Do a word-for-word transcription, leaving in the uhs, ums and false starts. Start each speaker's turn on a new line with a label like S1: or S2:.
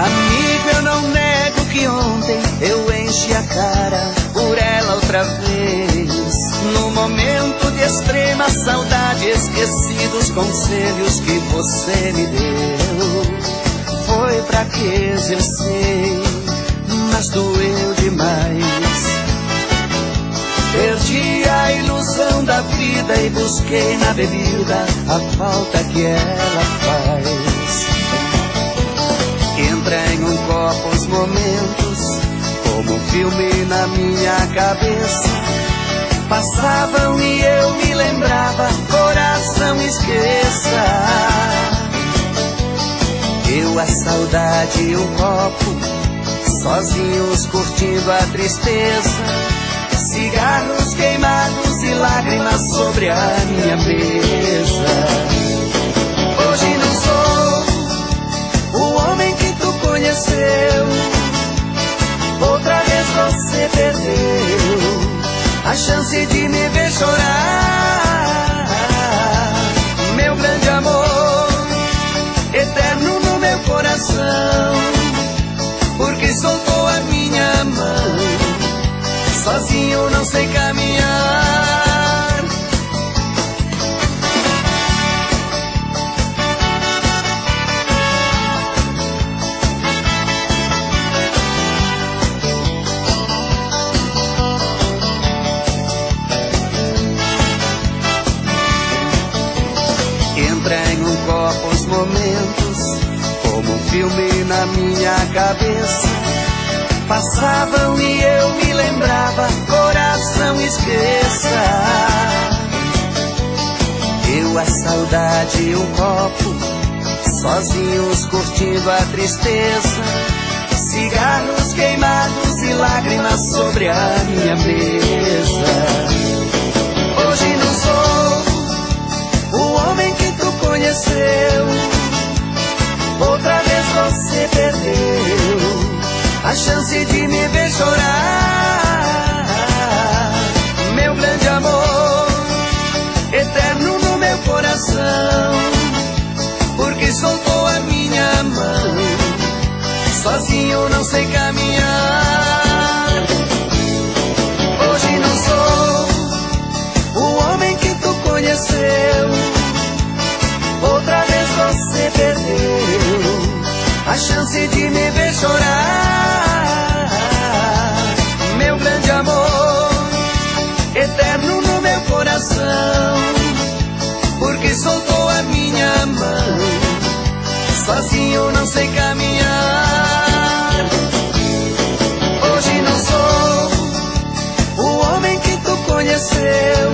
S1: Amigo, eu não nego que ontem eu enchi a cara por ela outra vez. No momento de extrema saudade, esqueci dos conselhos que você me deu. Foi fraqueza, eu sei, mas doeu demais. Perdi a ilusão da vida e busquei na bebida a falta que ela faz. Entra em um copo os momentos, como um filme na minha cabeça. Passavam e eu me lembrava, coração esqueça. Eu, a saudade e um copo, sozinhos curtindo a tristeza. Cigarros queimados e lágrimas sobre a minha mesa. Hoje não sou o homem que tu conheceu. Outra vez você perdeu a chance de me ver chorar. Meu grande amor, eterno no meu coração, porque soltou a minha mão. Sozinho não sei caminhar. Entra em um copo os momentos, como um filme na minha cabeça. Passavam e eu me lembrava, coração esqueça. Eu, a saudade e um copo, sozinhos curtindo a tristeza. Cigarros queimados e lágrimas sobre a minha mesa. Hoje não sou o homem que tu conheceu. Outra vez você perdeu a chance de me ver chorar. Meu grande amor, eterno no meu coração, porque soltou a minha mão. Sozinho não sei caminhar. Hoje não sou o homem que tu conheceu. Outra vez você perdeu a chance de me ver chorar. Meu grande amor, eterno no meu coração, porque soltou a minha mão. Sozinho não sei caminhar. Hoje não sou o homem que tu conheceu.